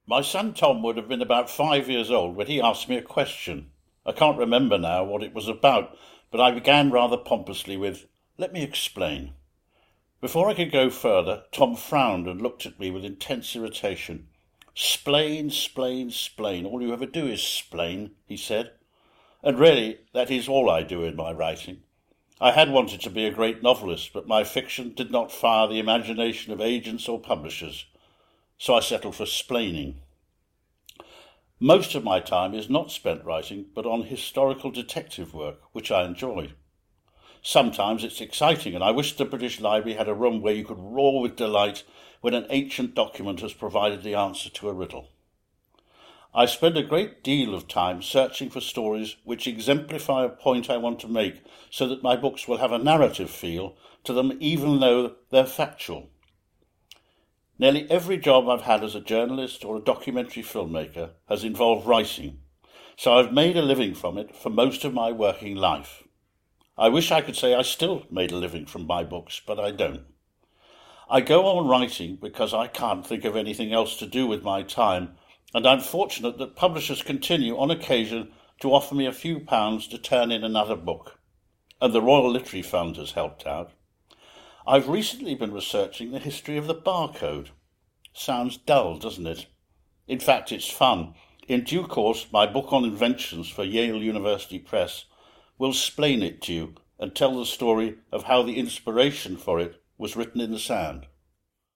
My son Tom would have been about 5 years old when he asked me a question. I can't remember now what it was about, but I began rather pompously with, "Let me explain." Before I could go further, Tom frowned and looked at me with intense irritation. "Splain, splain, splain. All you ever do is splain," he said. And really, that is all I do in my writing. I had wanted to be a great novelist, but my fiction did not fire the imagination of agents or publishers, so I settled for splaining. Most of my time is not spent writing, but on historical detective work, which I enjoy. Sometimes it's exciting, and I wish the British Library had a room where you could roar with delight when an ancient document has provided the answer to a riddle. I spend a great deal of time searching for stories which exemplify a point I want to make, so that my books will have a narrative feel to them even though they're factual. Nearly every job I've had as a journalist or a documentary filmmaker has involved writing, so I've made a living from it for most of my working life. I wish I could say I still made a living from my books, but I don't. I go on writing because I can't think of anything else to do with my time, and I'm fortunate that publishers continue on occasion to offer me a few pounds to turn in another book, and the Royal Literary Fund has helped out. I've recently been researching the history of the barcode. Sounds dull, doesn't it? In fact, it's fun. In due course, my book on inventions for Yale University Press will explain it to you and tell the story of how the inspiration for it was written in the sand.